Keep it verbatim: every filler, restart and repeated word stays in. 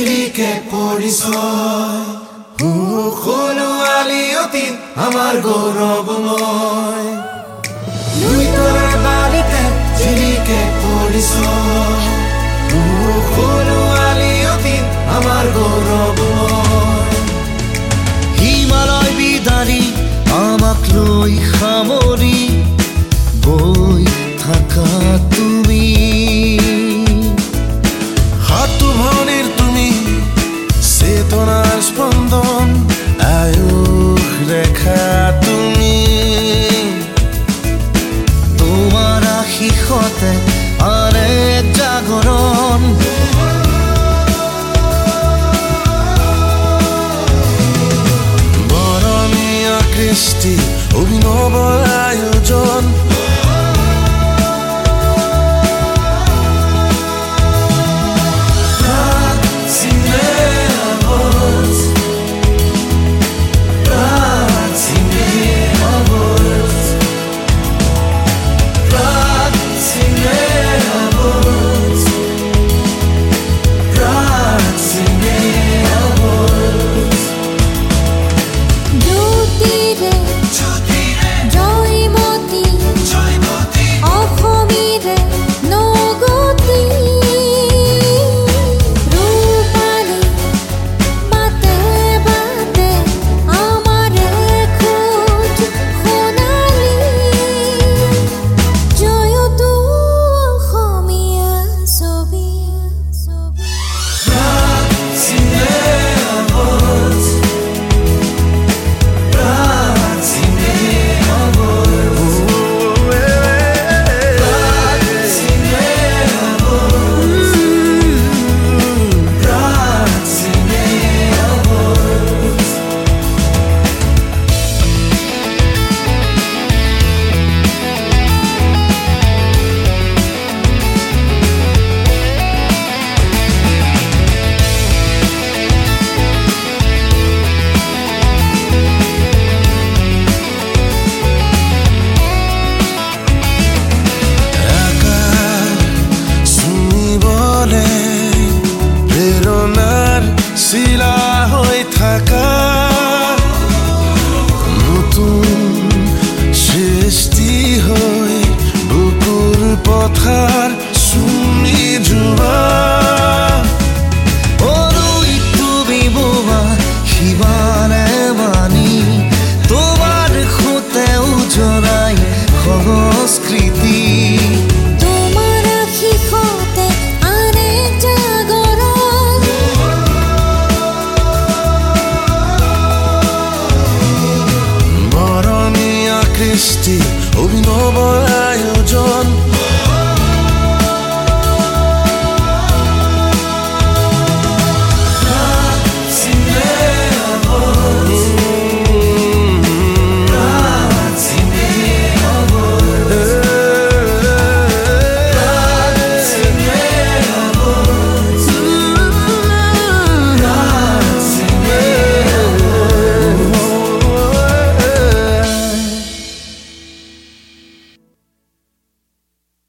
জিলিকে পৰিচয় সকলোৱালি অতীত আমাৰ গৌৰৱময় দুইটাৰ বালিতে জিলিকে পৰিচয় সকলোৱালি অতীত আমাৰ গৌৰৱময় হিমালয় বিদাৰি আমাক লৈ সামৰি গৈ থাকা তুমি হাতু ভনিৰ তুমি চেতনাৰ স্পন্দন আয়ুষ ৰেখা তুমি তোমাৰ আশীষতে আন এক জাগৰণ বৰণীয়া কৃষ্টি অভিনৱ আয়োজন শিলা হৈ থাকা নতুন সৃষ্টি হৈ বুকুৰ পথাৰ চুমি যোৱা